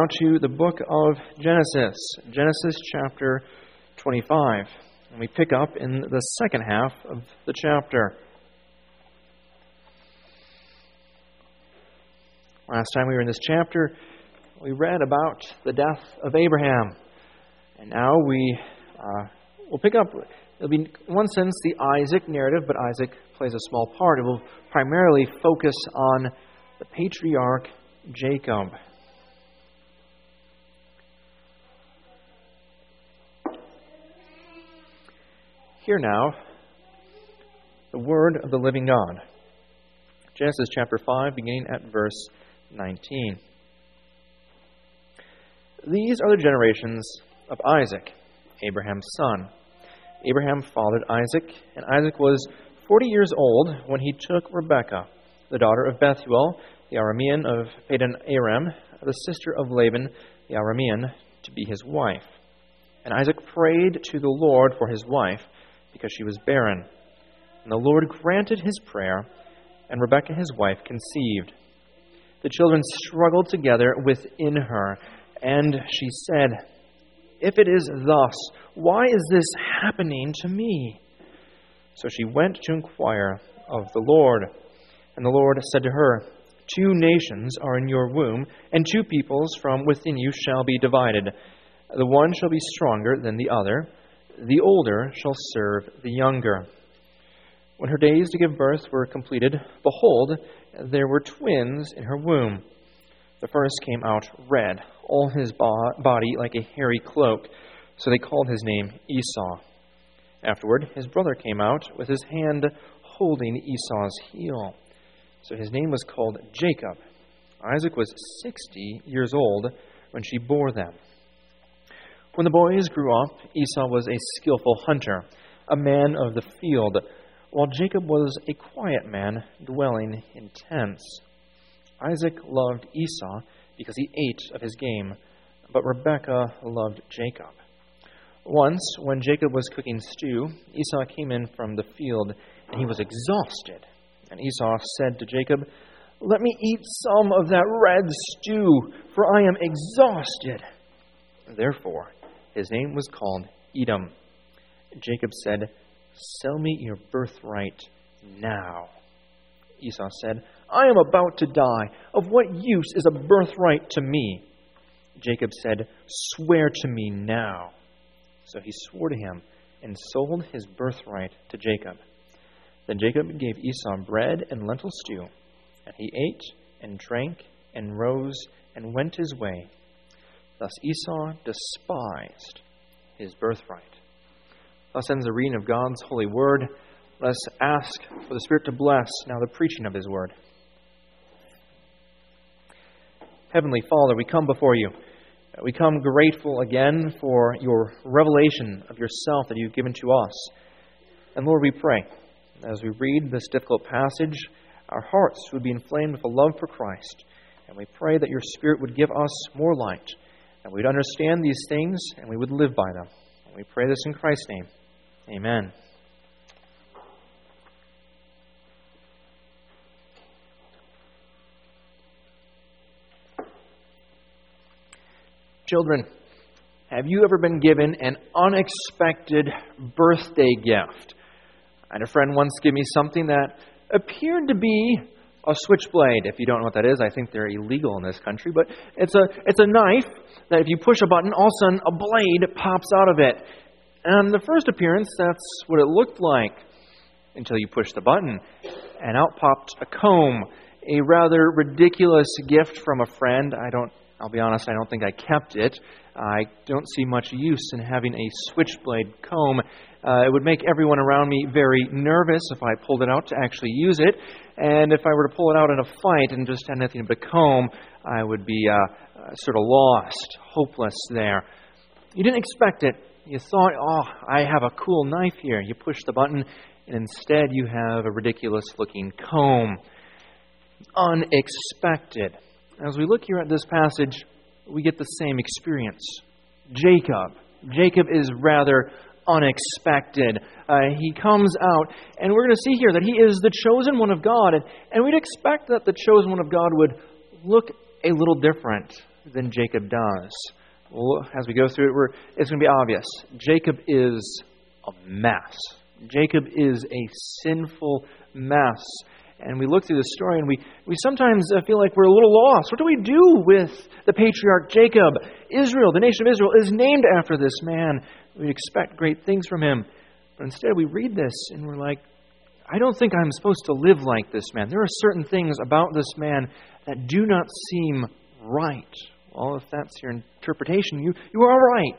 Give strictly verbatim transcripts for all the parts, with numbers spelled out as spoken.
now to the book of Genesis, Genesis chapter twenty-five. And we pick up in the second half of the chapter. Last time we were in this chapter, we read about the death of Abraham. And now we uh, will pick up, it'll be in one sense the Isaac narrative, but Isaac plays a small part. It will primarily focus on the patriarch Jacob. Hear now the word of the living God. Genesis chapter five, beginning at verse nineteen. These are the generations of Isaac, Abraham's son. Abraham fathered Isaac, and Isaac was forty years old when he took Rebekah, the daughter of Bethuel, the Aramean of Padan Aram, the sister of Laban, the Aramean, to be his wife. And Isaac prayed to the Lord for his wife, because she was barren. And the Lord granted his prayer, and Rebekah his wife conceived. The children struggled together within her, and she said, "If it is thus, why is this happening to me?" So she went to inquire of the Lord. And the Lord said to her, "Two nations are in your womb, and two peoples from within you shall be divided. The one shall be stronger than the other. The older shall serve the younger." When her days to give birth were completed, behold, there were twins in her womb. The first came out red, all his body like a hairy cloak, so they called his name Esau. Afterward, his brother came out with his hand holding Esau's heel, so his name was called Jacob. Isaac was sixty years old when she bore them. When the boys grew up, Esau was a skillful hunter, a man of the field, while Jacob was a quiet man dwelling in tents. Isaac loved Esau because he ate of his game, but Rebekah loved Jacob. Once, when Jacob was cooking stew, Esau came in from the field, and he was exhausted. And Esau said to Jacob, "Let me eat some of that red stew, for I am exhausted." Therefore, his name was called Edom. Jacob said, "Sell me your birthright now." Esau said, "I am about to die. Of what use is a birthright to me?" Jacob said, "Swear to me now." So he swore to him and sold his birthright to Jacob. Then Jacob gave Esau bread and lentil stew, and he ate and drank and rose and went his way. Thus Esau despised his birthright. Thus ends the reading of God's holy word. Let us ask for the Spirit to bless now the preaching of his word. Heavenly Father, we come before you. We come grateful again for your revelation of yourself that you've given to us. And Lord, we pray, as we read this difficult passage, our hearts would be inflamed with a love for Christ. And we pray that your Spirit would give us more light, that we'd understand these things and we would live by them. And we pray this in Christ's name. Amen. Children, have you ever been given an unexpected birthday gift? I had a friend once give me something that appeared to be a switchblade. If you don't know what that is, I think they're illegal in this country. But it's a it's a knife that if you push a button, all of a sudden a blade pops out of it. And the first appearance, that's what it looked like until you push the button. And out popped a comb, a rather ridiculous gift from a friend. I don't, I'll be honest, I don't think I kept it. I don't see much use in having a switchblade comb. Uh, it would make everyone around me very nervous if I pulled it out to actually use it. And if I were to pull it out in a fight and just had nothing but a comb, I would be uh, uh, sort of lost, hopeless there. You didn't expect it. You thought, oh, I have a cool knife here. You push the button, and instead you have a ridiculous-looking comb. Unexpected. As we look here at this passage, we get the same experience. Jacob. Jacob is rather unexpected. Uh, he comes out, and we're going to see here that he is the chosen one of God, and, and we'd expect that the chosen one of God would look a little different than Jacob does. Well, as we go through it, we're, it's going to be obvious. Jacob is a mess. Jacob is a sinful mess. And we look through the story and we, we sometimes feel like we're a little lost. What do we do with the patriarch Jacob? Israel, the nation of Israel, is named after this man. We'd expect great things from him. But instead we read this and we're like, I don't think I'm supposed to live like this man. There are certain things about this man that do not seem right. Well, if that's your interpretation, you, you are right.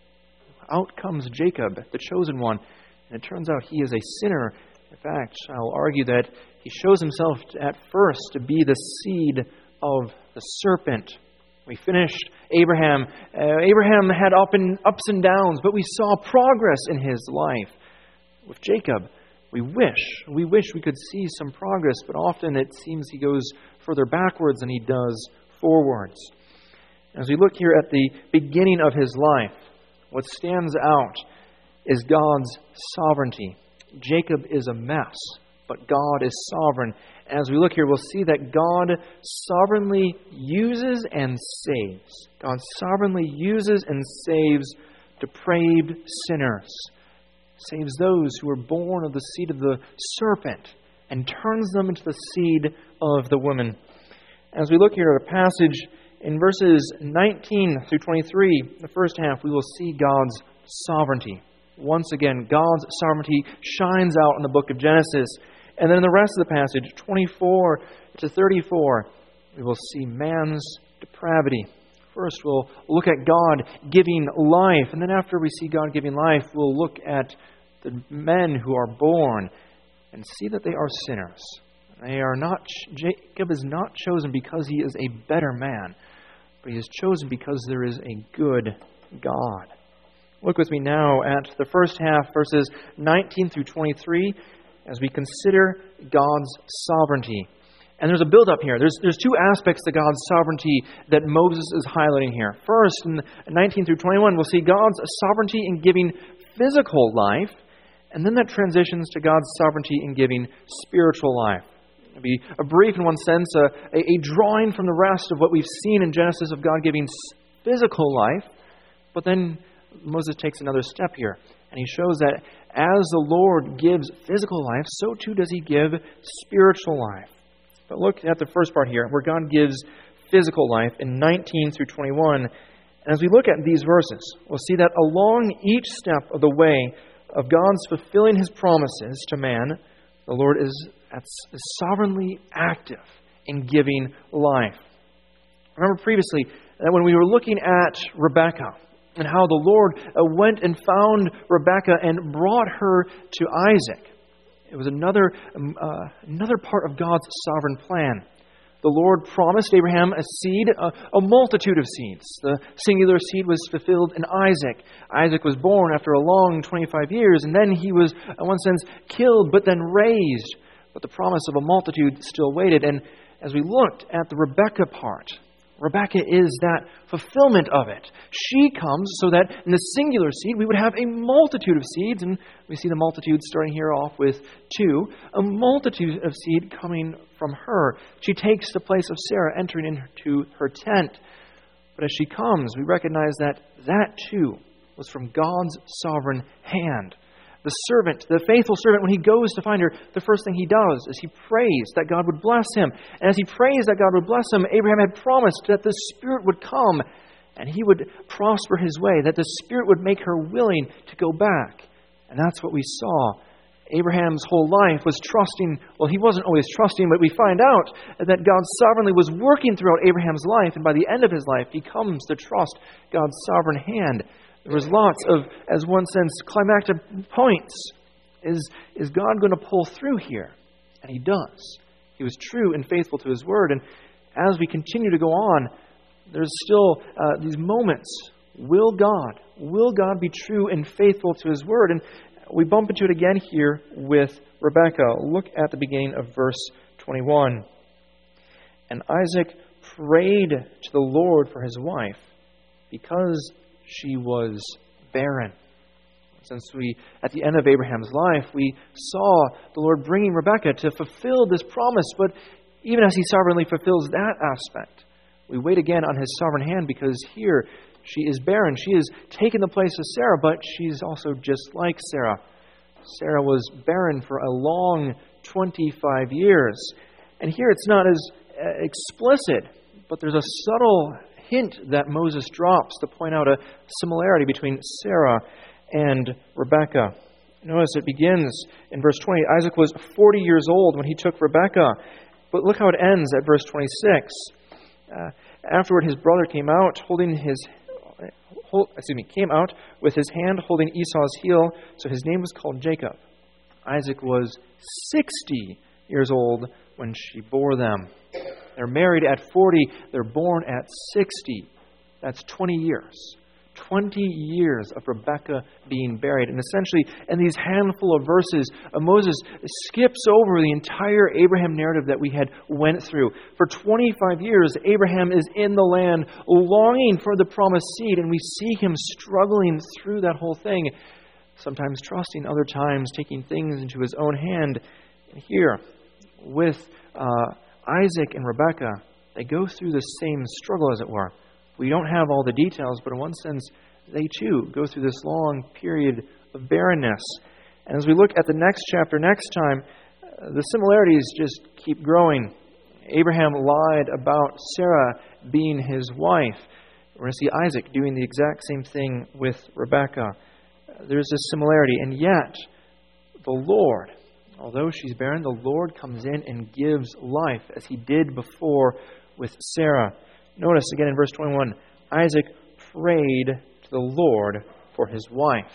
Out comes Jacob, the chosen one. And it turns out he is a sinner. In fact, I'll argue that he shows himself at first to be the seed of the serpent. We finished Abraham. Uh, Abraham had up and, ups and downs, but we saw progress in his life. With Jacob, we wish, we wish we could see some progress, but often it seems he goes further backwards than he does forwards. As we look here at the beginning of his life, what stands out is God's sovereignty. Jacob is a mess, but God is sovereign. As we look here, we'll see that God sovereignly uses and saves. God sovereignly uses and saves depraved sinners. Saves those who are born of the seed of the serpent and turns them into the seed of the woman. As we look here at a passage in verses nineteen through twenty-three, the first half, we will see God's sovereignty. Once again, God's sovereignty shines out in the book of Genesis. And then in the rest of the passage, twenty-four to thirty-four, we will see man's depravity. First, we'll look at God giving life. And then after we see God giving life, we'll look at the men who are born and see that they are sinners. They are not. Jacob is not chosen because he is a better man, but he is chosen because there is a good God. Look with me now at the first half, verses nineteen through twenty-three, as we consider God's sovereignty. And there's a build-up here. There's, there's two aspects to God's sovereignty that Moses is highlighting here. First, in nineteen through twenty-one, we'll see God's sovereignty in giving physical life, and then that transitions to God's sovereignty in giving spiritual life. It'll be a brief, in one sense, a, a drawing from the rest of what we've seen in Genesis of God giving physical life, but then Moses takes another step here, and he shows that as the Lord gives physical life, so too does he give spiritual life. But look at the first part here, where God gives physical life in nineteen through twenty-one. And as we look at these verses, we'll see that along each step of the way of God's fulfilling his promises to man, the Lord is, is sovereignly active in giving life. Remember previously that when we were looking at Rebekah, and how the Lord went and found Rebekah and brought her to Isaac. It was another, uh, another part of God's sovereign plan. The Lord promised Abraham a seed, a, a multitude of seeds. The singular seed was fulfilled in Isaac. Isaac was born after a long twenty-five years, and then he was, in one sense, killed, but then raised. But the promise of a multitude still waited. And as we looked at the Rebekah part, Rebekah is that fulfillment of it. She comes so that in the singular seed we would have a multitude of seeds, and we see the multitude starting here off with two, a multitude of seed coming from her. She takes the place of Sarah entering into her tent. But as she comes, we recognize that that too was from God's sovereign hand. The servant, the faithful servant, when he goes to find her, the first thing he does is he prays that God would bless him. And as he prays that God would bless him, Abraham had promised that the Spirit would come and he would prosper his way, that the Spirit would make her willing to go back. And that's what we saw. Abraham's whole life was trusting, well, he wasn't always trusting, but we find out that God sovereignly was working throughout Abraham's life, and by the end of his life, he comes to trust God's sovereign hand. There was lots of, as one sense, climactic points. Is, is God going to pull through here? And he does. He was true and faithful to his word. And as we continue to go on, there's still uh, these moments. Will God, will God be true and faithful to his word? And we bump into it again here with Rebekah. Look at the beginning of verse twenty-one. And Isaac prayed to the Lord for his wife because she was barren. Since we, at the end of Abraham's life, we saw the Lord bringing Rebekah to fulfill this promise. But even as he sovereignly fulfills that aspect, We wait again on His sovereign hand because here she is barren. She has taken the place of Sarah, but she's also just like Sarah. Sarah was barren for a long twenty-five years. And here it's not as explicit, but there's a subtle hint that Moses drops to point out a similarity between Sarah and Rebekah. Notice it begins in verse twenty. Isaac was forty years old when he took Rebekah. But look how it ends at verse twenty-six. Uh, afterward, his brother came out, holding his hold, excuse me, came out with his hand holding Esau's heel, so his name was called Jacob. Isaac was sixty years old when she bore them. They're married at forty. They're born at sixty. That's twenty years. twenty years of Rebekah being buried. And essentially, in these handful of verses, Moses skips over the entire Abraham narrative that we had went through. For twenty-five years, Abraham is in the land, longing for the promised seed, and we see him struggling through that whole thing, sometimes trusting, other times taking things into his own hand. And here, with uh, Isaac and Rebekah, they go through the same struggle, as it were. We don't have all the details, but in one sense, they too go through this long period of barrenness. And as we look at the next chapter next time, uh, the similarities just keep growing. Abraham lied about Sarah being his wife. We're going to see Isaac doing the exact same thing with Rebekah. Uh, there's this similarity, and yet the Lord, although she's barren, the Lord comes in and gives life, as He did before with Sarah. Notice again in verse twenty-one, Isaac prayed to the Lord for his wife.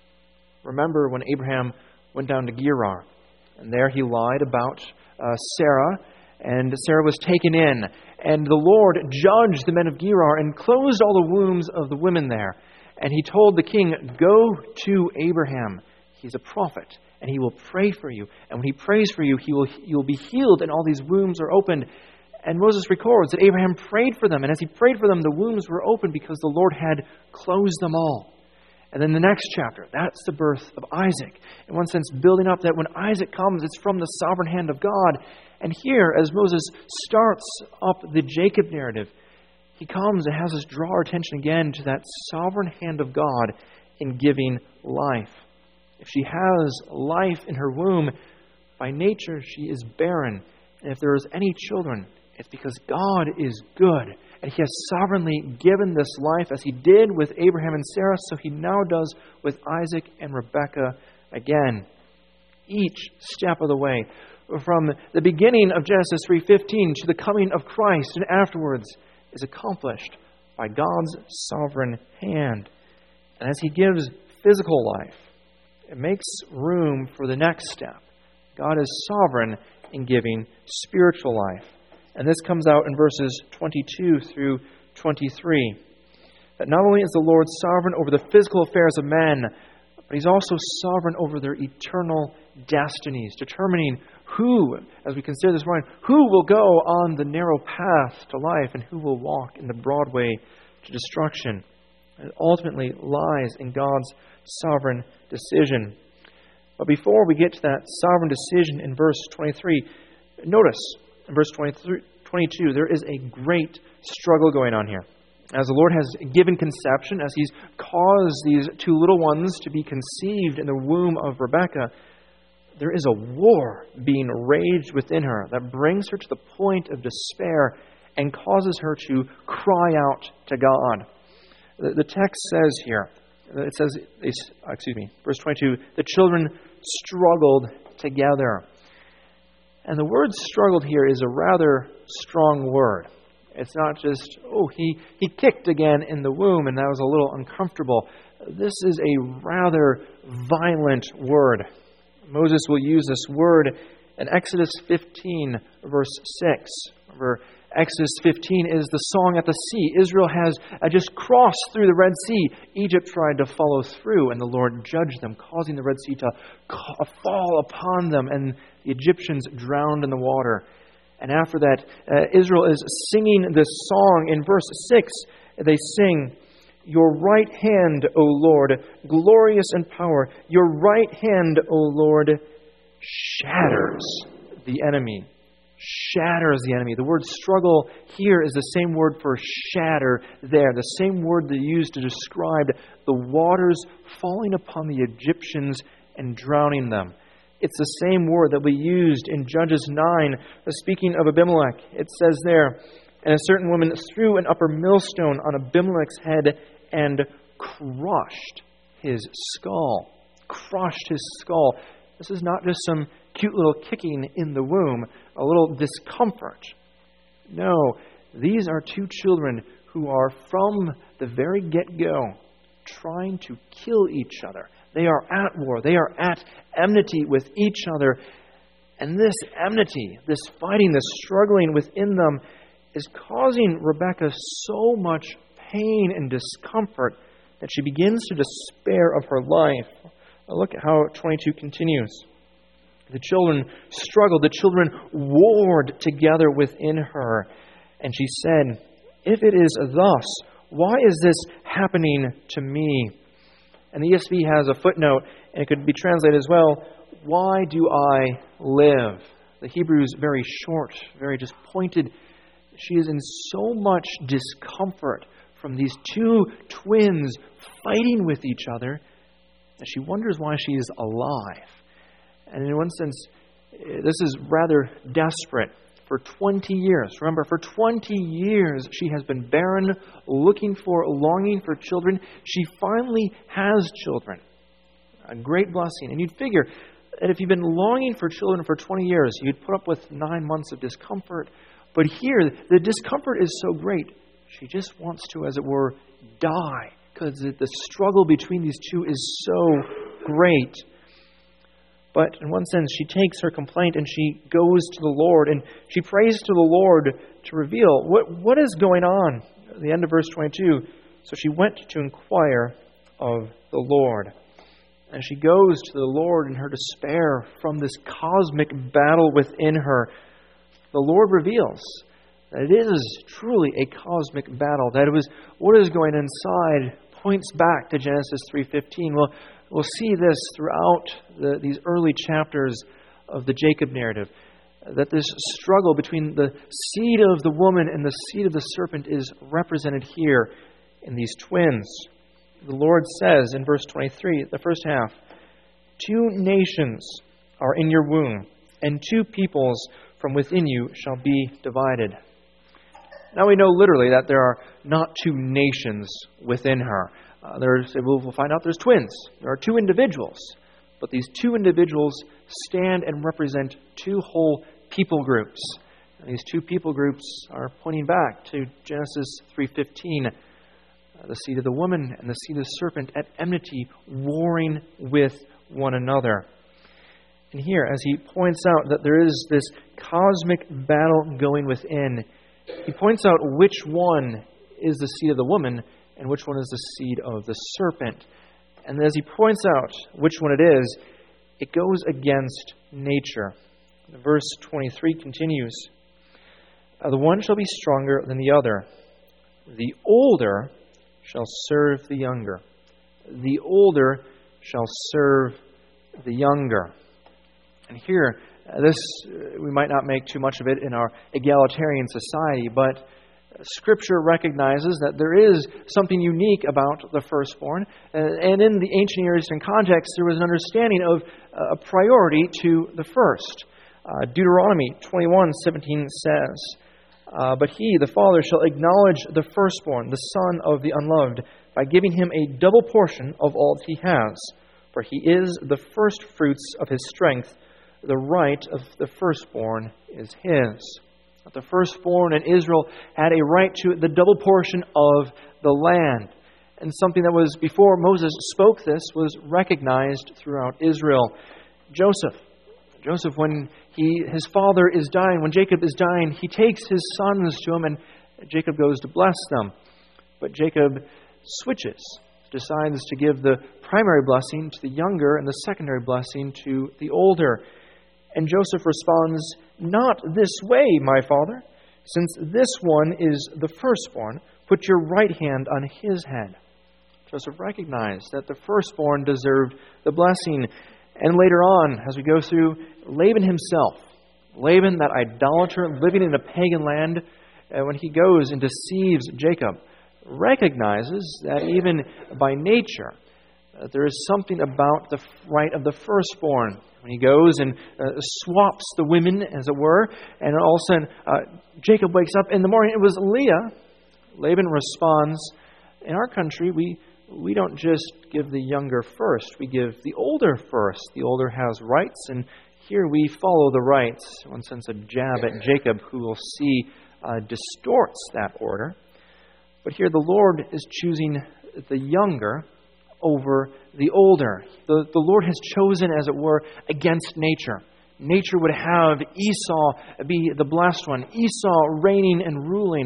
Remember when Abraham went down to Gerar, and there he lied about uh, Sarah, and Sarah was taken in, and the Lord judged the men of Gerar and closed all the wombs of the women there. And He told the king, "Go to Abraham. He's a prophet, and he will pray for you. And when he prays for you, he will you will be healed, and all these wombs are opened." And Moses records that Abraham prayed for them. And as he prayed for them, the wombs were opened because the Lord had closed them all. And then the next chapter, that's the birth of Isaac. In one sense, building up that when Isaac comes, it's from the sovereign hand of God. And here, as Moses starts up the Jacob narrative, he comes and has us draw our attention again to that sovereign hand of God in giving life. If she has life in her womb, by nature she is barren. And if there is any children, it's because God is good, and He has sovereignly given this life as He did with Abraham and Sarah, so He now does with Isaac and Rebekah again. Each step of the way, from the beginning of Genesis three fifteen to the coming of Christ and afterwards, is accomplished by God's sovereign hand. And as He gives physical life, it makes room for the next step. God is sovereign in giving spiritual life. And this comes out in verses twenty-two through twenty-three. That not only is the Lord sovereign over the physical affairs of men, but He's also sovereign over their eternal destinies, determining who, as we consider this morning, who will go on the narrow path to life and who will walk in the broad way to destruction. It ultimately lies in God's sovereign decision. But before we get to that sovereign decision in verse twenty-three, notice in verse twenty-two, there is a great struggle going on here. As the Lord has given conception, as He's caused these two little ones to be conceived in the womb of Rebekah, there is a war being raged within her that brings her to the point of despair and causes her to cry out to God. The, the text says here, it says, excuse me, verse twenty-two, the children struggled together. And the word struggled here is a rather strong word. It's not just, oh, he, he kicked again in the womb and that was a little uncomfortable. This is a rather violent word. Moses will use this word in Exodus fifteen, verse six. Remember, Exodus fifteen is the song at the sea. Israel has just crossed through the Red Sea. Egypt tried to follow through, and the Lord judged them, causing the Red Sea to fall upon them, and the Egyptians drowned in the water. And after that, uh, Israel is singing this song. In verse six, they sing, "Your right hand, O Lord, glorious in power. Your right hand, O Lord, shatters the enemy." shatters the enemy. The word struggle here is the same word for shatter there, the same word they used to describe the waters falling upon the Egyptians and drowning them. It's the same word that we used in Judges nine, speaking of Abimelech. It says there, "And a certain woman threw an upper millstone on Abimelech's head and crushed his skull." Crushed his skull. This is not just some cute little kicking in the womb, a little discomfort. No, these are two children who are from the very get-go trying to kill each other. They are at war. They are at enmity with each other. And this enmity, this fighting, this struggling within them is causing Rebekah so much pain and discomfort that she begins to despair of her life. Look at how twenty-two continues. The children struggled. The children warred together within her. And she said, "If it is thus, why is this happening to me?" And the E S V has a footnote, and it could be translated as well, "Why do I live?" The Hebrew is very short, very just pointed. She is in so much discomfort from these two twins fighting with each other that she wonders why she is alive. And in one sense, this is rather desperate. For twenty years, remember, for twenty years she has been barren, looking for, longing for children. She finally has children. A great blessing. And you'd figure that if you've been longing for children for twenty years, you'd put up with nine months of discomfort. But here, the discomfort is so great, she just wants to, as it were, die. Because the struggle between these two is so great. But in one sense, she takes her complaint and she goes to the Lord and she prays to the Lord to reveal what, what is going on. At the end of verse twenty-two, so she went to inquire of the Lord. And she goes to the Lord in her despair from this cosmic battle within her. The Lord reveals that it is truly a cosmic battle, that it was what is going inside points back to Genesis three fifteen. Well, we'll see this throughout the, these early chapters of the Jacob narrative, that this struggle between the seed of the woman and the seed of the serpent is represented here in these twins. The Lord says in verse twenty-three, the first half, "Two nations are in your womb, and two peoples from within you shall be divided." Now we know literally that there are not two nations within her. Uh, there's, we'll find out there's twins. There are two individuals. But these two individuals stand and represent two whole people groups. And these two people groups are pointing back to Genesis three fifteen. Uh, the seed of the woman and the seed of the serpent at enmity, warring with one another. And here, as he points out that there is this cosmic battle going within, he points out which one is the seed of the woman and which one is the seed of the serpent. And as he points out which one it is, it goes against nature. Verse twenty-three continues, "The one shall be stronger than the other. The older shall serve the younger. The older shall serve the younger." And here, this we might not make too much of it in our egalitarian society, but Scripture recognizes that there is something unique about the firstborn. And in the ancient Near Eastern context, there was an understanding of a priority to the first. Uh, Deuteronomy twenty-one seventeen says, uh, "But he, the father, shall acknowledge the firstborn, the son of the unloved, by giving him a double portion of all that he has. For he is the first fruits of his strength. The right of the firstborn is his." The firstborn in Israel had a right to the double portion of the land. And something that was, before Moses spoke this, was recognized throughout Israel. Joseph. Joseph, when he his father is dying, when Jacob is dying, he takes his sons to him and Jacob goes to bless them. But Jacob switches, decides to give the primary blessing to the younger and the secondary blessing to the older. And Joseph responds, "Not this way, my father. Since this one is the firstborn, put your right hand on his head." Joseph recognized that the firstborn deserved the blessing. And later on, as we go through, Laban himself, Laban, that idolater living in a pagan land, uh, when he goes and deceives Jacob, recognizes that even by nature, uh, there is something about the right of the firstborn. When he goes and uh, swaps the women, as it were, and all of a sudden uh, Jacob wakes up in the morning, it was Leah. Laban responds, in our country, we we don't just give the younger first, we give the older first. The older has rights, and here we follow the rights. In one sense, a jab at Jacob, who we'll see uh, distorts that order. But here the Lord is choosing the younger over the older. The, the Lord has chosen, as it were, against nature. Nature would have Esau be the blessed one, Esau reigning and ruling.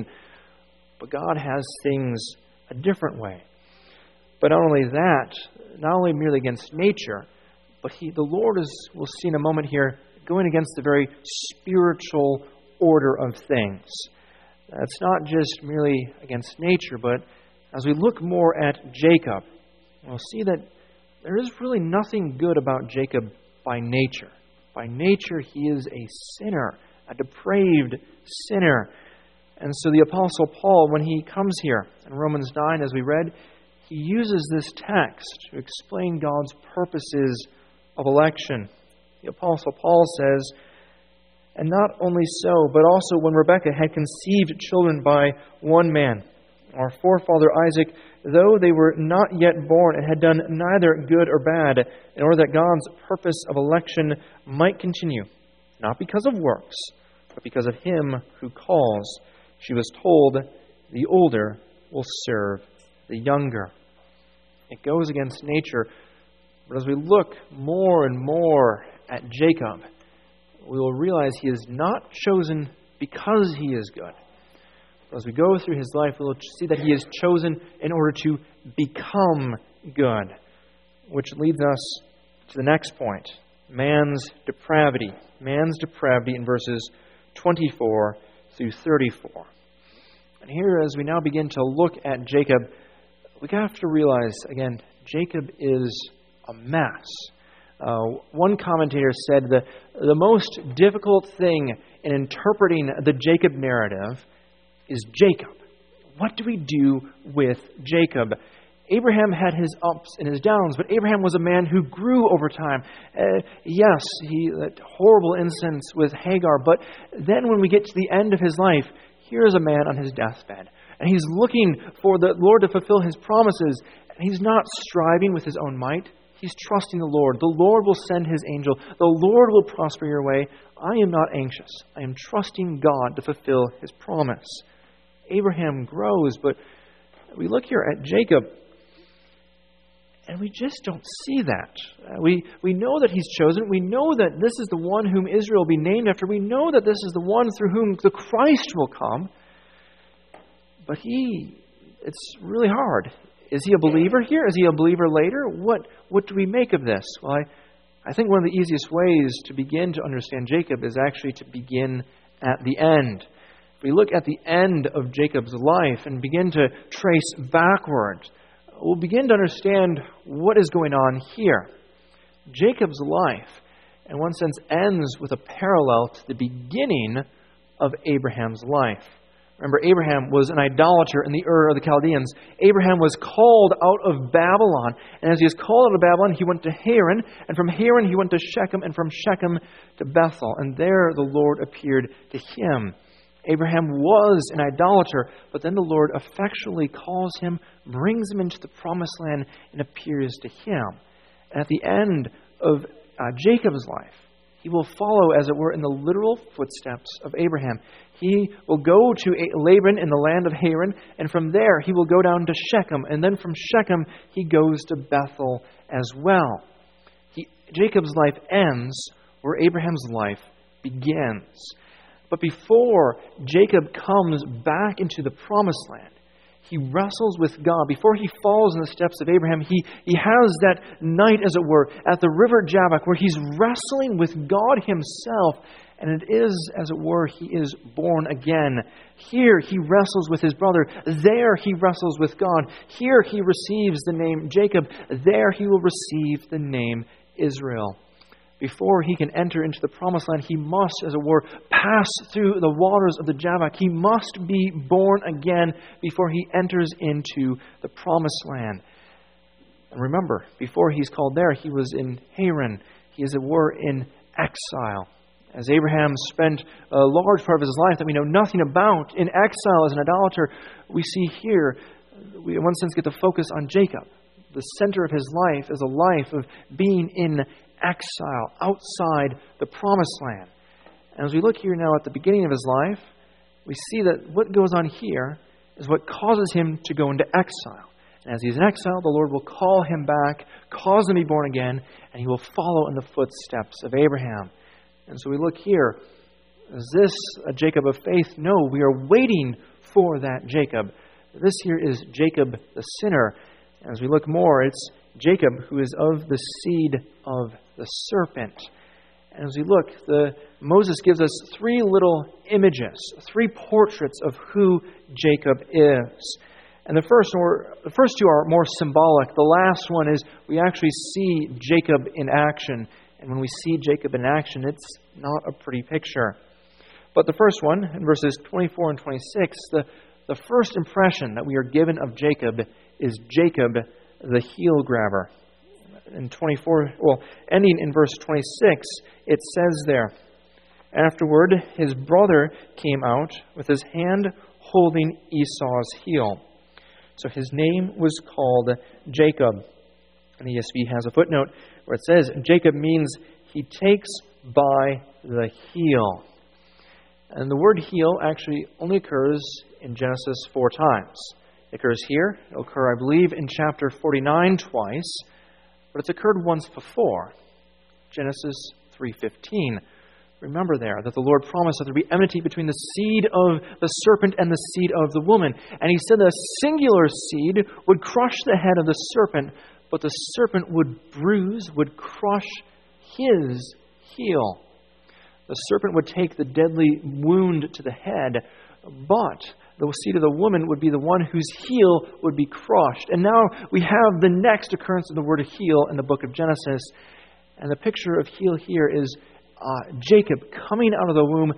But God has things a different way. But not only that, not only merely against nature, but he, the Lord is, we'll see in a moment here, going against the very spiritual order of things. It's not just merely against nature, but as we look more at Jacob, we'll see that there is really nothing good about Jacob by nature. By nature, he is a sinner, a depraved sinner. And so the Apostle Paul, when he comes here in Romans nine, as we read, he uses this text to explain God's purposes of election. The Apostle Paul says, and not only so, but also when Rebekah had conceived children by one man, our forefather Isaac, though they were not yet born and had done neither good or bad, in order that God's purpose of election might continue, not because of works, but because of him who calls. She was told, the older will serve the younger. It goes against nature. But as we look more and more at Jacob, we will realize he is not chosen because he is good. But as we go through his life, we will see that he is chosen in order to become good. Which leads us to the next point, man's depravity. Man's depravity in verses twenty-four through thirty-four. And here, as we now begin to look at Jacob, we have to realize, again, Jacob is a mess. Uh, one commentator said the, the most difficult thing in interpreting the Jacob narrative is Jacob. What do we do with Jacob? Abraham had his ups and his downs, but Abraham was a man who grew over time. Uh, yes, he that horrible instance with Hagar, but then when we get to the end of his life, here is a man on his deathbed. And he's looking for the Lord to fulfill his promises. And he's not striving with his own might. He's trusting the Lord. The Lord will send his angel. The Lord will prosper your way. I am not anxious. I am trusting God to fulfill his promise. Abraham grows, but we look here at Jacob, and we just don't see that. Uh, we, we know that he's chosen. We know that this is the one whom Israel will be named after. We know that this is the one through whom the Christ will come. But he, it's really hard. Is he a believer here? Is he a believer later? What what do we make of this? Well, I, I think one of the easiest ways to begin to understand Jacob is actually to begin at the end. If we look at the end of Jacob's life and begin to trace backwards, we'll begin to understand what is going on here. Jacob's life, in one sense, ends with a parallel to the beginning of Abraham's life. Remember, Abraham was an idolater in the Ur of the Chaldeans. Abraham was called out of Babylon. And as he was called out of Babylon, he went to Haran. And from Haran, he went to Shechem. And from Shechem to Bethel. And there the Lord appeared to him. Abraham was an idolater. But then the Lord effectually calls him, brings him into the promised land, and appears to him. And at the end of uh, Jacob's life, he will follow, as it were, in the literal footsteps of Abraham. He will go to Laban in the land of Haran, and from there he will go down to Shechem, and then from Shechem he goes to Bethel as well. He, Jacob's life ends where Abraham's life begins. But before Jacob comes back into the promised land, he wrestles with God. Before he falls in the steps of Abraham, he, he has that night, as it were, at the river Jabbok, where he's wrestling with God himself. And it is, as it were, he is born again. Here he wrestles with his brother. There he wrestles with God. Here he receives the name Jacob. There he will receive the name Israel. Before he can enter into the promised land, he must, as it were, pass through the waters of the Jabbok. He must be born again before he enters into the promised land. And remember, before he's called there, he was in Haran. He, as it were, in exile. As Abraham spent a large part of his life that we know nothing about in exile as an idolater, we see here, we in one sense get to focus on Jacob. The center of his life is a life of being in exile, outside the promised land. And as we look here now at the beginning of his life, we see that what goes on here is what causes him to go into exile. And as he's in exile, the Lord will call him back, cause him to be born again, and he will follow in the footsteps of Abraham. And so we look here, is this a Jacob of faith? No, we are waiting for that Jacob. This here is Jacob the sinner. As we look more, it's Jacob who is of the seed of the serpent. And as we look, the, Moses gives us three little images, three portraits of who Jacob is. And the first, or the first two are more symbolic. The last one is we actually see Jacob in action. And when we see Jacob in action, it's not a pretty picture. But the first one, in verses twenty-four and twenty-six, the, the first impression that we are given of Jacob is Jacob the heel grabber. In twenty-four, well, ending in verse twenty-six, it says there, "Afterward, his brother came out with his hand holding Esau's heel. So his name was called Jacob." And the E S V has a footnote where it says, Jacob means he takes by the heel. And the word heel actually only occurs in Genesis four times. It occurs here. It will occur, I believe, in chapter forty-nine twice. But it's occurred once before. Genesis three fifteen. Remember there that the Lord promised that there would be enmity between the seed of the serpent and the seed of the woman. And he said the singular seed would crush the head of the serpent, but the serpent would bruise, would crush his heel. The serpent would take the deadly wound to the head, but the seed of the woman would be the one whose heel would be crushed. And now we have the next occurrence of the word heel in the book of Genesis. And the picture of heel here is uh, Jacob coming out of the womb,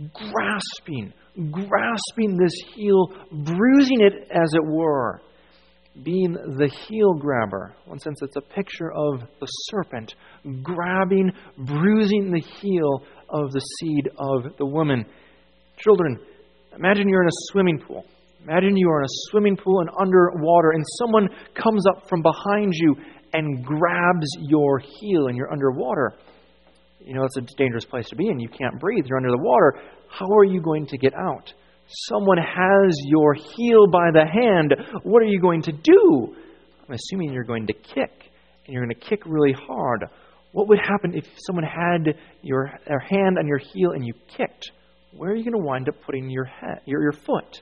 grasping, grasping this heel, bruising it as it were, being the heel grabber. In one sense, it's a picture of the serpent grabbing, bruising the heel of the seed of the woman. Children, imagine you're in a swimming pool. Imagine you are in a swimming pool and underwater, and someone comes up from behind you and grabs your heel, and you're underwater. You know, it's a dangerous place to be in. You can't breathe. You're under the water. How are you going to get out? Someone has your heel by the hand. What are you going to do? I'm assuming you're going to kick, and you're going to kick really hard. What would happen if someone had your their hand on your heel and you kicked? Where are you going to wind up putting your head, your, your foot?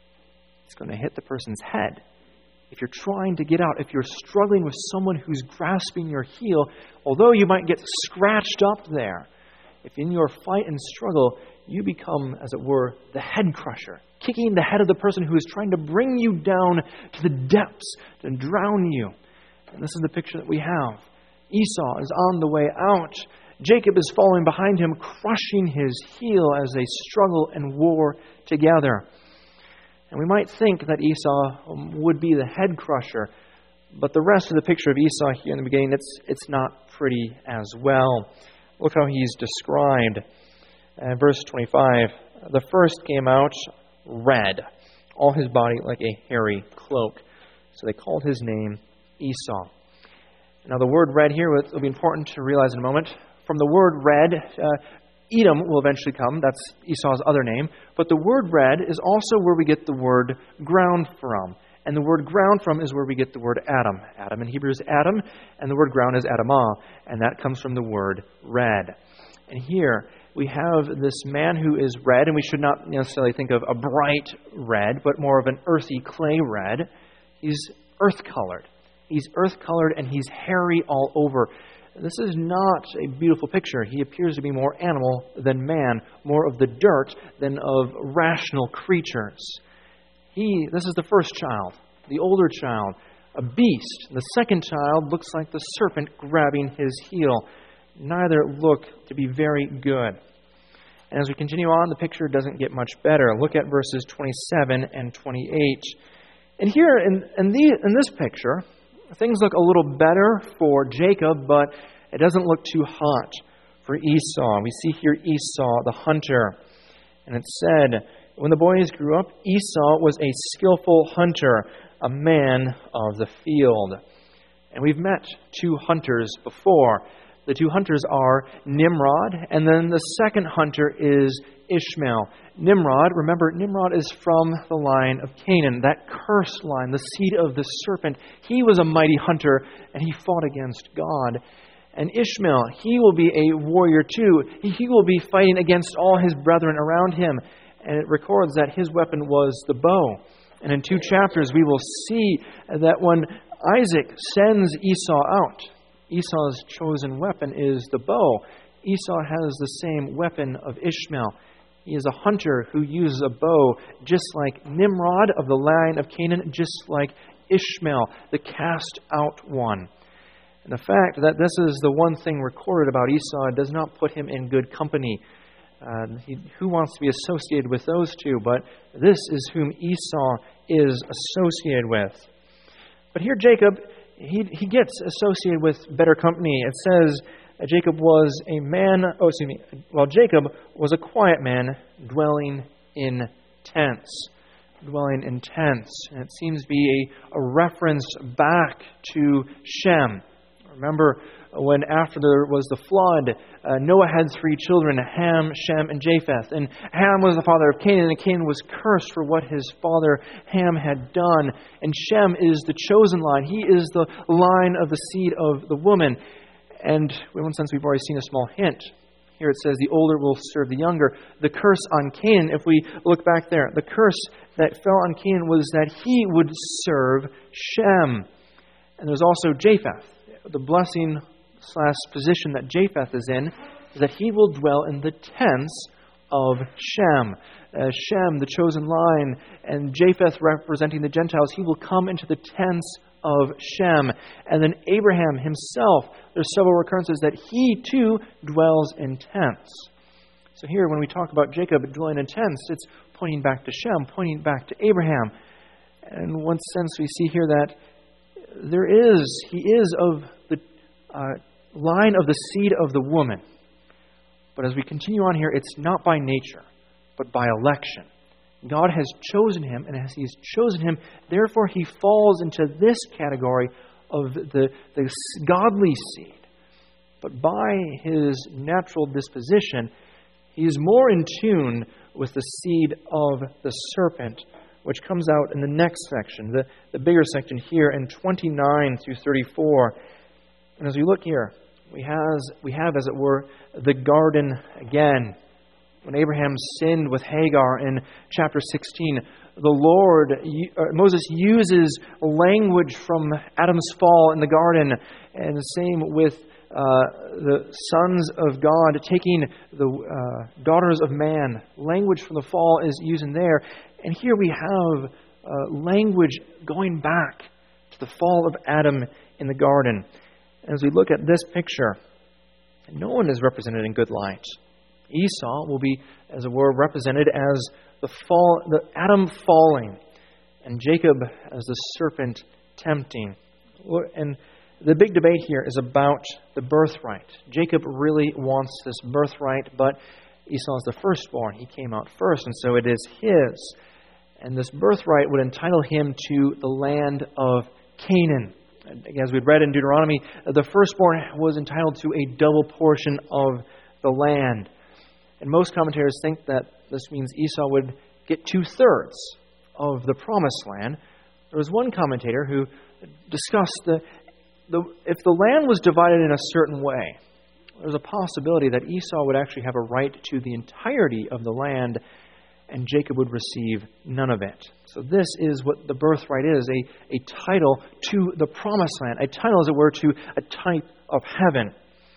It's going to hit the person's head. If you're trying to get out, if you're struggling with someone who's grasping your heel, although you might get scratched up there, if in your fight and struggle, you become, as it were, the head crusher, kicking the head of the person who is trying to bring you down to the depths, to drown you. And this is the picture that we have. Esau is on the way out. Jacob is following behind him, crushing his heel as they struggle and war together. And we might think that Esau would be the head crusher, but the rest of the picture of Esau here in the beginning, it's, it's not pretty as well. Look how he's described. Uh, verse twenty-five, the first came out red, all his body like a hairy cloak. So they called his name Esau. Now the word red here will be important to realize in a moment. From the word red, uh, Edom will eventually come. That's Esau's other name. But the word red is also where we get the word ground from. And the word ground from is where we get the word Adam. Adam in Hebrew is Adam, and the word ground is Adamah. And that comes from the word red. And here we have this man who is red, and we should not necessarily think of a bright red, but more of an earthy clay red. He's earth-colored. He's earth-colored, and he's hairy all over. This is not a beautiful picture. He appears to be more animal than man, more of the dirt than of rational creatures. He, this is the first child, the older child, a beast. The second child looks like the serpent grabbing his heel. neither look to be very good. And as we continue on, the picture doesn't get much better. Look at verses twenty-seven and twenty-eight. And here in, in, the, in this picture, things look a little better for Jacob, but it doesn't look too hot for Esau. We see here Esau, the hunter. And it said, when the boys grew up, Esau was a skillful hunter, a man of the field. And we've met two hunters before. The two hunters are Nimrod, and then the second hunter is Ishmael. Nimrod, remember, Nimrod is from the line of Canaan, that cursed line, the seed of the serpent. He was a mighty hunter, and he fought against God. And Ishmael, he will be a warrior too. He will be fighting against all his brethren around him. And it records that his weapon was the bow. And in two chapters, we will see that when Isaac sends Esau out, Esau's chosen weapon is the bow. Esau has the same weapon of Ishmael. He is a hunter who uses a bow, just like Nimrod of the line of Canaan, just like Ishmael, the cast out one. And the fact that this is the one thing recorded about Esau does not put him in good company. Uh, he, who wants to be associated with those two? But this is whom Esau is associated with. But here Jacob, he, he gets associated with better company. It says uh, Jacob was a man, oh, excuse me, well, Jacob was a quiet man dwelling in tents. Dwelling in tents. And it seems to be a, a reference back to Shem. Remember when after there was the flood, uh, Noah had three children, Ham, Shem, and Japheth. And Ham was the father of Canaan, and Canaan was cursed for what his father Ham had done. And Shem is the chosen line. He is the line of the seed of the woman. And in one sense, we've already seen a small hint. Here it says, the older will serve the younger. The curse on Canaan, if we look back there, the curse that fell on Canaan was that he would serve Shem. And there's also Japheth. The blessing slash position that Japheth is in is that he will dwell in the tents of Shem. Uh, Shem, the chosen line, and Japheth representing the Gentiles, he will come into the tents of Shem. And then Abraham himself, there's several recurrences that he too dwells in tents. So here when we talk about Jacob dwelling in tents, it's pointing back to Shem, pointing back to Abraham. And in one sense we see here that there is, he is of the uh, line of the seed of the woman. But as we continue on here, it's not by nature, but by election. God has chosen him, and as he's chosen him, therefore he falls into this category of the, the godly seed. But by his natural disposition, he is more in tune with the seed of the serpent, which comes out in the next section, the, the bigger section here in twenty-nine through thirty-four. And as we look here, we, has, we have, as it were, the garden again. When Abraham sinned with Hagar in chapter sixteen, the Lord, uh, Moses uses language from Adam's fall in the garden, and the same with uh, the sons of God taking the uh, daughters of man. Language from the fall is used in there. And here we have uh, language going back to the fall of Adam in the garden. As we look at this picture, no one is represented in good light. Esau will be, as it were, represented as the fall, the Adam falling, and Jacob as the serpent tempting. And the big debate here is about the birthright. Jacob really wants this birthright, but Esau is the firstborn. He came out first, and so it is his. And this birthright would entitle him to the land of Canaan. As we'd read in Deuteronomy, the firstborn was entitled to a double portion of the land. And most commentators think that this means Esau would get two-thirds of the promised land. There was one commentator who discussed the, the if the land was divided in a certain way, there's a possibility that Esau would actually have a right to the entirety of the land, and Jacob would receive none of it. So this is what the birthright is, a, a title to the promised land, a title, as it were, to a type of heaven.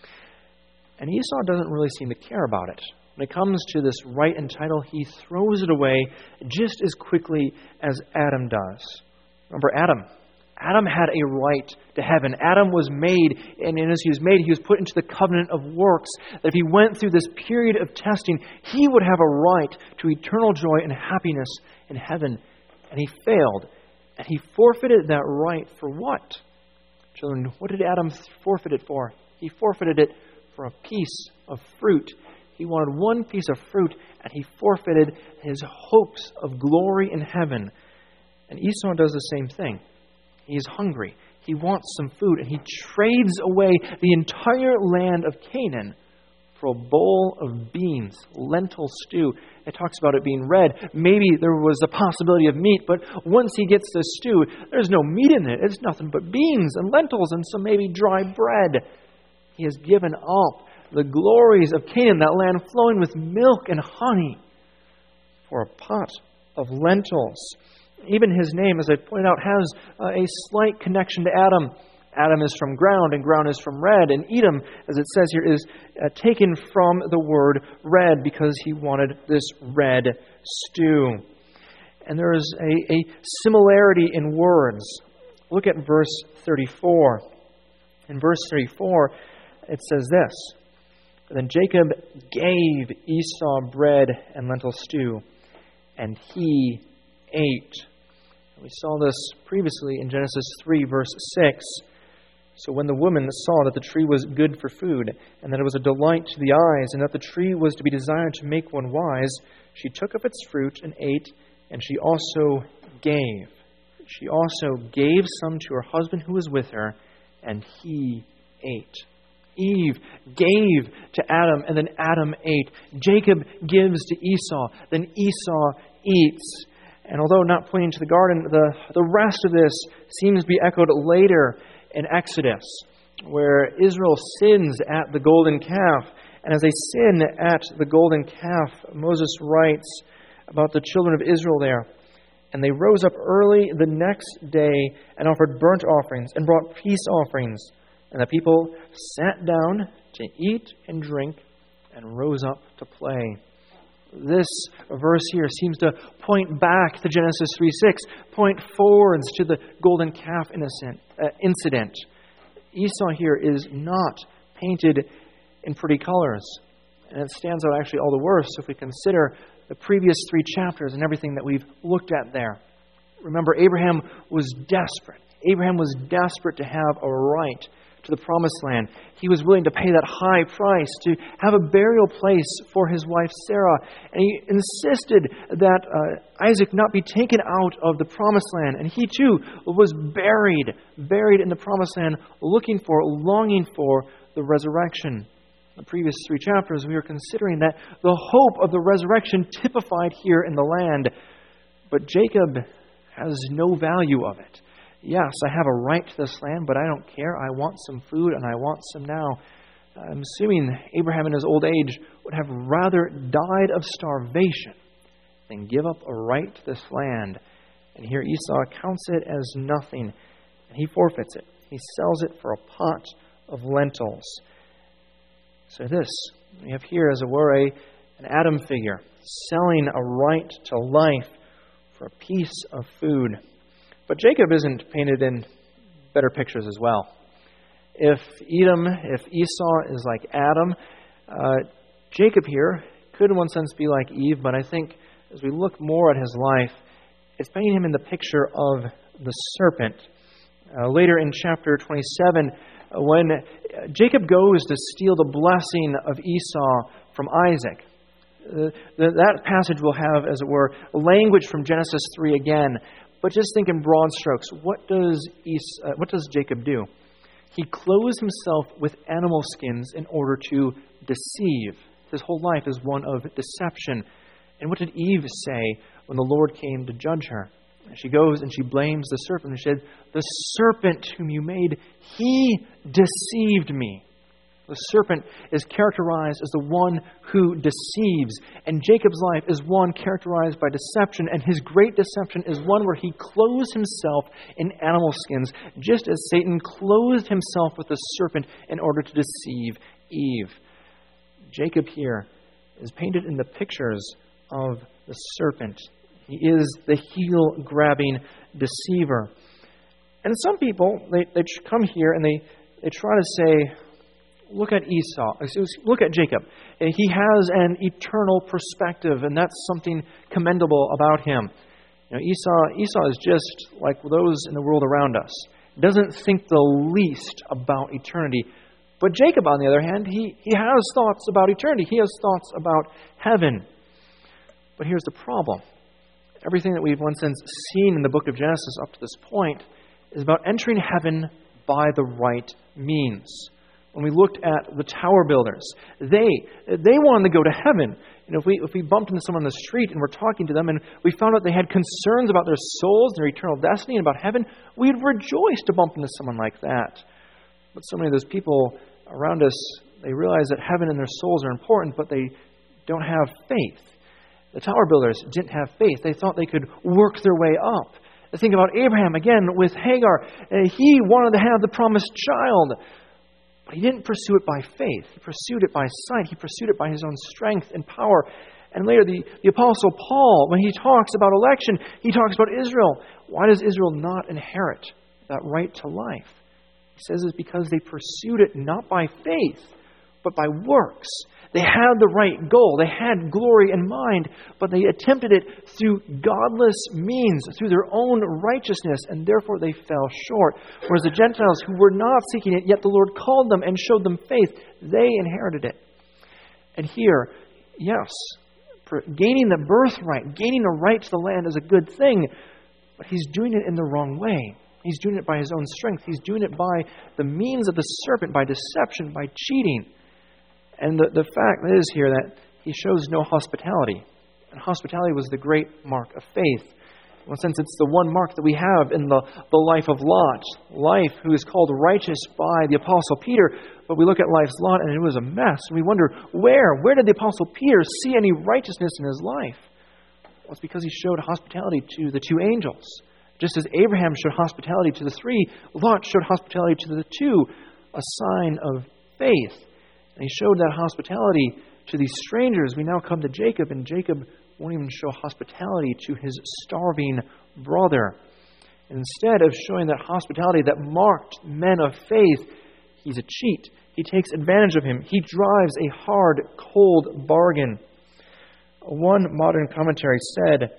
And Esau doesn't really seem to care about it. When it comes to this right and title, he throws it away just as quickly as Adam does. Remember Adam. Adam had a right to heaven. Adam was made, and as he was made, he was put into the covenant of works, that if he went through this period of testing, he would have a right to eternal joy and happiness in heaven. And he failed. And he forfeited that right for what? Children, what did Adam forfeit it for? He forfeited it for a piece of fruit. He wanted one piece of fruit, and he forfeited his hopes of glory in heaven. And Esau does the same thing. He is hungry. He wants some food, and he trades away the entire land of Canaan for a bowl of beans, lentil stew. It talks about it being red. Maybe there was a possibility of meat, but once he gets the stew, there's no meat in it. It's nothing but beans and lentils and some maybe dry bread. He has given up the glories of Canaan, that land flowing with milk and honey, for a pot of lentils. Even his name, as I pointed out, has uh, a slight connection to Adam. Adam is from ground, and ground is from red. And Edom, as it says here, is uh, taken from the word red because he wanted this red stew. And there is a, a similarity in words. Look at verse thirty-four. In verse thirty-four, it says this: Then Jacob gave Esau bread and lentil stew, and he ate. We saw this previously in Genesis three, verse six. So when the woman saw that the tree was good for food, and that it was a delight to the eyes, and that the tree was to be desired to make one wise, she took of its fruit and ate, and she also gave. She also gave some to her husband who was with her, and he ate. Eve gave to Adam, and then Adam ate. Jacob gives to Esau, then Esau eats. And although not pointing to the garden, the, the rest of this seems to be echoed later in Exodus, where Israel sins at the golden calf. And as they sin at the golden calf, Moses writes about the children of Israel there. And they rose up early the next day and offered burnt offerings and brought peace offerings. And the people sat down to eat and drink and rose up to play. This verse here seems to point back to Genesis three six, point forwards to the golden calf innocent, uh, incident. Esau here is not painted in pretty colors. And it stands out actually all the worse if we consider the previous three chapters and everything that we've looked at there. Remember, Abraham was desperate. Abraham was desperate to have a right to the promised land. He was willing to pay that high price to have a burial place for his wife Sarah. And he insisted that uh, Isaac not be taken out of the promised land. And he too was buried, buried in the promised land, looking for, longing for the resurrection. In the previous three chapters, we were considering that the hope of the resurrection typified here in the land. But Jacob has no value of it. Yes, I have a right to this land, but I don't care. I want some food, and I want some now. I'm assuming Abraham in his old age would have rather died of starvation than give up a right to this land. And here Esau counts it as nothing, and he forfeits it. He sells it for a pot of lentils. So this, we have here, as it were, a, an Adam figure, selling a right to life for a piece of food. But Jacob isn't painted in better pictures as well. If Edom, if Esau is like Adam, uh, Jacob here could in one sense be like Eve, but I think as we look more at his life, it's painting him in the picture of the serpent. Uh, later in chapter twenty-seven, uh, when Jacob goes to steal the blessing of Esau from Isaac, uh, the, that passage will have, as it were, language from Genesis three again. But just think in broad strokes, what does Esau, uh, what does Jacob do? He clothes himself with animal skins in order to deceive. His whole life is one of deception. And what did Eve say when the Lord came to judge her? She goes and she blames the serpent. She said, "The serpent whom you made, he deceived me." The serpent is characterized as the one who deceives. And Jacob's life is one characterized by deception. And his great deception is one where he clothes himself in animal skins, just as Satan clothed himself with the serpent in order to deceive Eve. Jacob here is painted in the pictures of the serpent. He is the heel-grabbing deceiver. And some people, they, they come here and they, they try to say, look at Esau, look at Jacob. He has an eternal perspective, and that's something commendable about him. You know, Esau, Esau is just like those in the world around us. He doesn't think the least about eternity. But Jacob, on the other hand, he, he has thoughts about eternity. He has thoughts about heaven. But here's the problem. Everything that we've, in one sense, seen in the book of Genesis up to this point is about entering heaven by the right means. When we looked at the tower builders, they they wanted to go to heaven. You know, if we if we bumped into someone on the street and we're talking to them and we found out they had concerns about their souls, their eternal destiny, and about heaven, we'd rejoice to bump into someone like that. But so many of those people around us, they realize that heaven and their souls are important, but they don't have faith. The tower builders didn't have faith. They thought they could work their way up. Think about Abraham again with Hagar. He wanted to have the promised child. But he didn't pursue it by faith. He pursued it by sight. He pursued it by his own strength and power. And later, the, the Apostle Paul, when he talks about election, he talks about Israel. Why does Israel not inherit that right to life? He says it's because they pursued it not by faith, but by works. They had the right goal. They had glory in mind, but they attempted it through godless means, through their own righteousness, and therefore they fell short. Whereas the Gentiles who were not seeking it, yet the Lord called them and showed them faith, they inherited it. And here, yes, gaining the birthright, gaining a right to the land is a good thing, but he's doing it in the wrong way. He's doing it by his own strength. He's doing it by the means of the serpent, by deception, by cheating. And the, the fact is here that he shows no hospitality. And hospitality was the great mark of faith. In one sense, it's the one mark that we have in the, the life of Lot. Life, who is called righteous by the Apostle Peter. But we look at life's Lot and it was a mess. And we wonder, where? Where did the Apostle Peter see any righteousness in his life? Well, it's because he showed hospitality to the two angels. Just as Abraham showed hospitality to the three, Lot showed hospitality to the two, a sign of faith. And he showed that hospitality to these strangers. We now come to Jacob, and Jacob won't even show hospitality to his starving brother. And instead of showing that hospitality that marked men of faith, he's a cheat. He takes advantage of him. He drives a hard, cold bargain. One modern commentary said,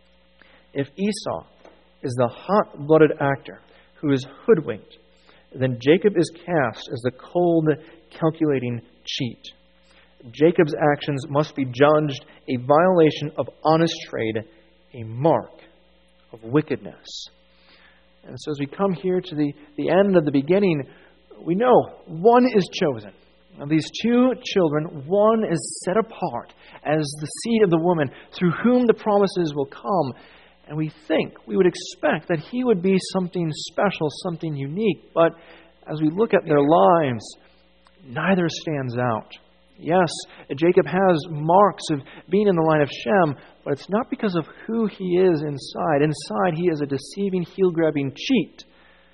if Esau is the hot-blooded actor who is hoodwinked, then Jacob is cast as the cold, calculating cheat. Jacob's actions must be judged a violation of honest trade, a mark of wickedness. And so as we come here to the, the end of the beginning, we know one is chosen. Of these two children, one is set apart as the seed of the woman through whom the promises will come. And we think, we would expect that he would be something special, something unique. But as we look at their lives, neither stands out. Yes, Jacob has marks of being in the line of Shem, but it's not because of who he is inside. Inside, he is a deceiving, heel-grabbing cheat.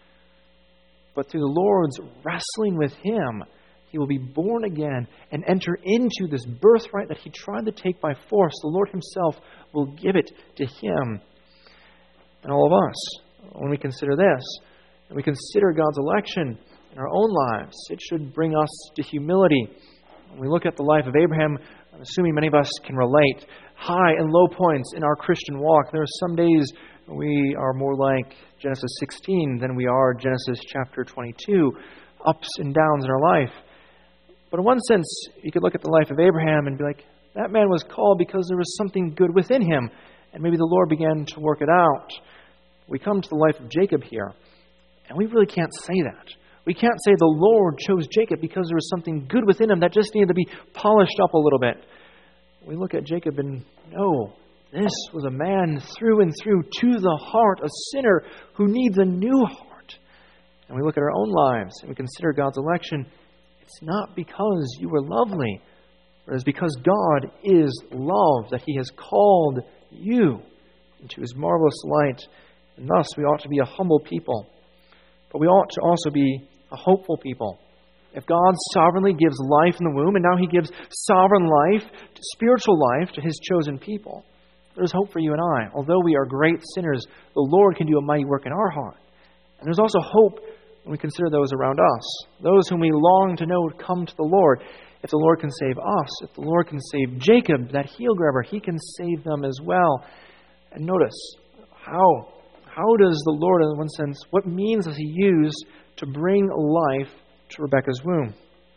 But through the Lord's wrestling with him, he will be born again and enter into this birthright that he tried to take by force. The Lord himself will give it to him. And all of us, when we consider this, and we consider God's election in our own lives, it should bring us to humility. When we look at the life of Abraham, I'm assuming many of us can relate. High and low points in our Christian walk. There are some days we are more like Genesis sixteen than we are Genesis chapter twenty-two. Ups and downs in our life. But in one sense, you could look at the life of Abraham and be like, that man was called because there was something good within him. And maybe the Lord began to work it out. We come to the life of Jacob here, and we really can't say that. We can't say the Lord chose Jacob because there was something good within him that just needed to be polished up a little bit. We look at Jacob and no, this was a man through and through, to the heart, a sinner who needs a new heart. And we look at our own lives and we consider God's election. It's not because you were lovely, but it's because God is love, that he has called you into his marvelous light. And thus we ought to be a humble people. But we ought to also be a hopeful people. If God sovereignly gives life in the womb, and now he gives sovereign life, spiritual life, to his chosen people, there's hope for you and I. Although we are great sinners, the Lord can do a mighty work in our heart. And there's also hope when we consider those around us, those whom we long to know would come to the Lord. If the Lord can save us, if the Lord can save Jacob, that heel grabber, He can save them as well. And notice, how, how does the Lord, in one sense, what means does He use to bring life to Rebekah's womb?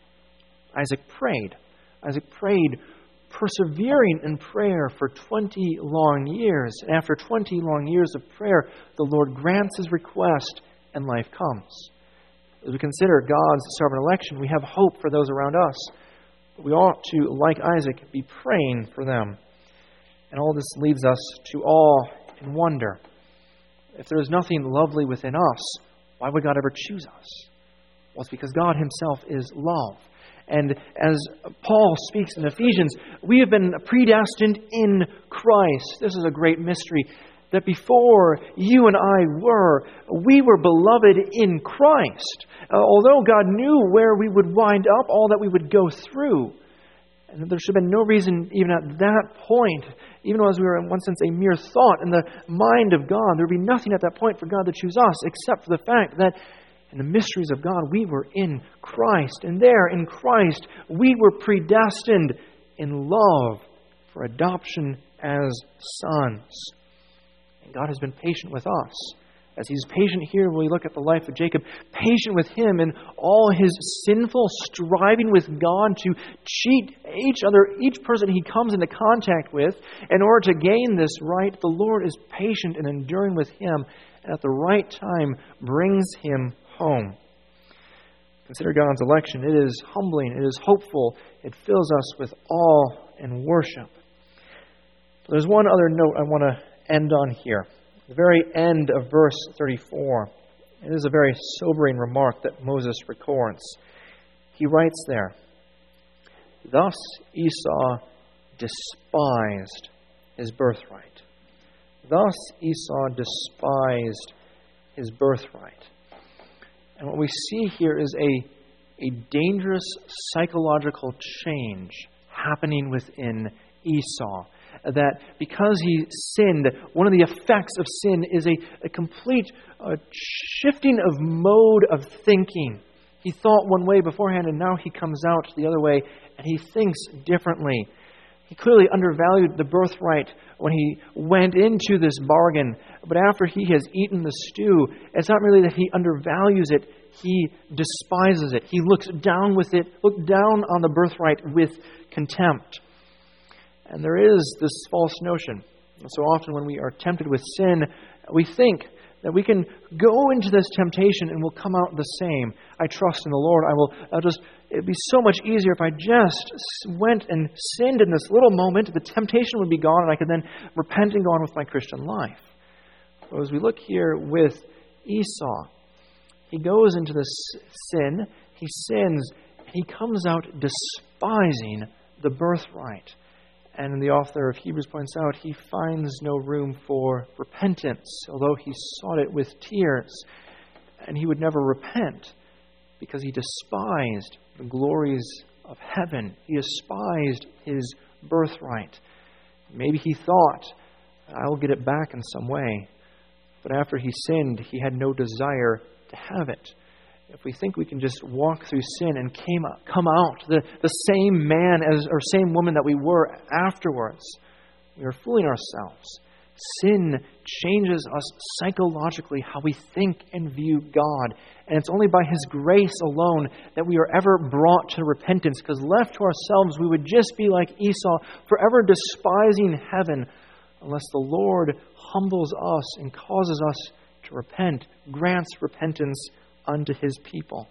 Isaac prayed. Isaac prayed, persevering in prayer for twenty long years. And after twenty long years of prayer, the Lord grants his request and life comes. As we consider God's sovereign election, we have hope for those around us. But we ought to, like Isaac, be praying for them. And all this leads us to awe and wonder. If there is nothing lovely within us, why would God ever choose us? Well, it's because God Himself is love. And as Paul speaks in Ephesians, we have been predestined in Christ. This is a great mystery. That before you and I were, we were beloved in Christ. Uh, although God knew where we would wind up, all that we would go through. And there should have been no reason, even at that point, even as we were in one sense a mere thought in the mind of God, there would be nothing at that point for God to choose us except for the fact that in the mysteries of God, we were in Christ. And there, in Christ, we were predestined in love for adoption as sons. And God has been patient with us. As He's patient here when we look at the life of Jacob, patient with him in all his sinful striving with God to cheat each other, each person he comes into contact with in order to gain this right. The Lord is patient and enduring with him, and at the right time brings him home. Consider God's election. It is humbling. It is hopeful. It fills us with awe and worship. But there's one other note I want to end on here. The very end of verse thirty-four. It is a very sobering remark that Moses records. He writes there, "Thus Esau despised his birthright." Thus Esau despised his birthright. And what we see here is a, a dangerous psychological change happening within Esau. That because he sinned, one of the effects of sin is a, a complete uh, shifting of mode of thinking. He thought one way beforehand, and now he comes out the other way, and he thinks differently. He clearly undervalued the birthright when he went into this bargain. But after he has eaten the stew, it's not really that he undervalues it, he despises it. He looks down with it, look down on the birthright with contempt. And there is this false notion. So often when we are tempted with sin, we think that we can go into this temptation and we'll come out the same. I trust in the Lord. I will I'll just, it'd be so much easier if I just went and sinned in this little moment. The temptation would be gone and I could then repent and go on with my Christian life. But as we look here with Esau, he goes into this sin, he sins, and he comes out despising the birthright. And the author of Hebrews points out, he finds no room for repentance, although he sought it with tears. And he would never repent because he despised the glories of heaven. He despised his birthright. Maybe he thought, I will get it back in some way. But after he sinned, he had no desire to have it. If we think we can just walk through sin and came out, come out the, the same man as or same woman that we were afterwards, we are fooling ourselves. Sin changes us psychologically, how we think and view God. And it's only by His grace alone that we are ever brought to repentance, because left to ourselves, we would just be like Esau, forever despising heaven, unless the Lord humbles us and causes us to repent, grants repentance unto His people.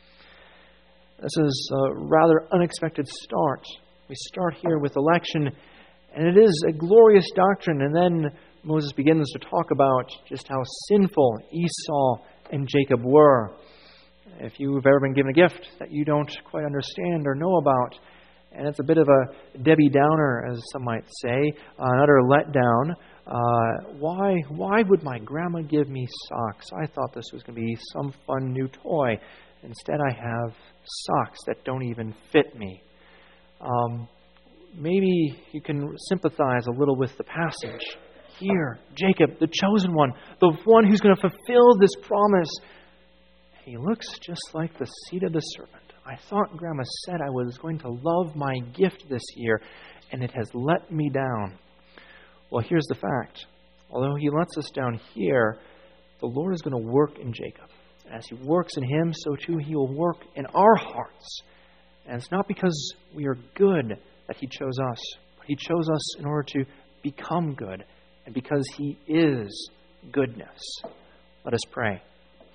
This is a rather unexpected start. We start here with election, and it is a glorious doctrine. And then Moses begins to talk about just how sinful Esau and Jacob were. If you've ever been given a gift that you don't quite understand or know about, and it's a bit of a Debbie Downer, as some might say, an utter letdown. Uh, why why would my grandma give me socks? I thought this was going to be some fun new toy. Instead, I have socks that don't even fit me. Um, maybe you can sympathize a little with the passage. here, Jacob, the chosen one, the one who's going to fulfill this promise. He looks just like the seed of the serpent. I thought Grandma said I was going to love my gift this year, and it has let me down. Well, here's the fact. Although He lets us down here, the Lord is going to work in Jacob. As He works in him, so too He will work in our hearts. And it's not because we are good that He chose us, but He chose us in order to become good, and because He is goodness. Let us pray.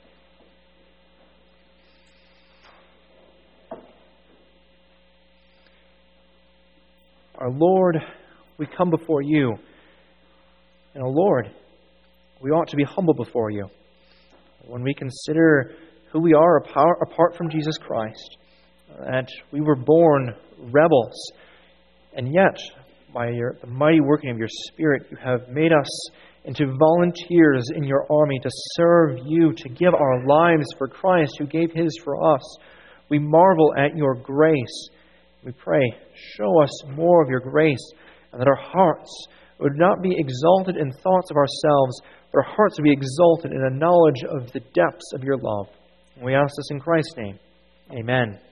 Our Lord, we come before You. And our Lord, we ought to be humble before You. When we consider who we are apart from Jesus Christ, that we were born rebels, and yet, by your, the mighty working of Your Spirit, You have made us into volunteers in Your army to serve You, to give our lives for Christ, who gave His for us. We marvel at Your grace. We pray, show us more of Your grace, and that our hearts would not be exalted in thoughts of ourselves, but our hearts would be exalted in a knowledge of the depths of Your love. And we ask this in Christ's name. Amen.